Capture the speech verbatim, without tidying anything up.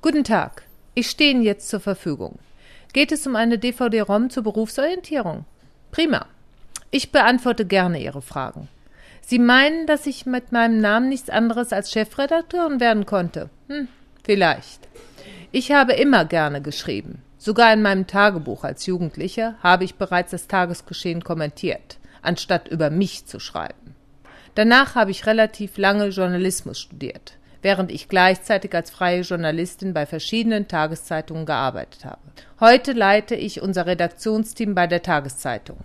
Guten Tag, ich stehe Ihnen jetzt zur Verfügung. Geht es um eine D V D-ROM zur Berufsorientierung? Prima. Ich beantworte gerne Ihre Fragen. Sie meinen, dass ich mit meinem Namen nichts anderes als Chefredakteurin werden konnte? Hm, vielleicht. Ich habe immer gerne geschrieben. Sogar in meinem Tagebuch als Jugendliche habe ich bereits das Tagesgeschehen kommentiert, anstatt über mich zu schreiben. Danach habe ich relativ lange Journalismus studiert, während ich gleichzeitig als freie Journalistin bei verschiedenen Tageszeitungen gearbeitet habe. Heute leite ich unser Redaktionsteam bei der Tageszeitung.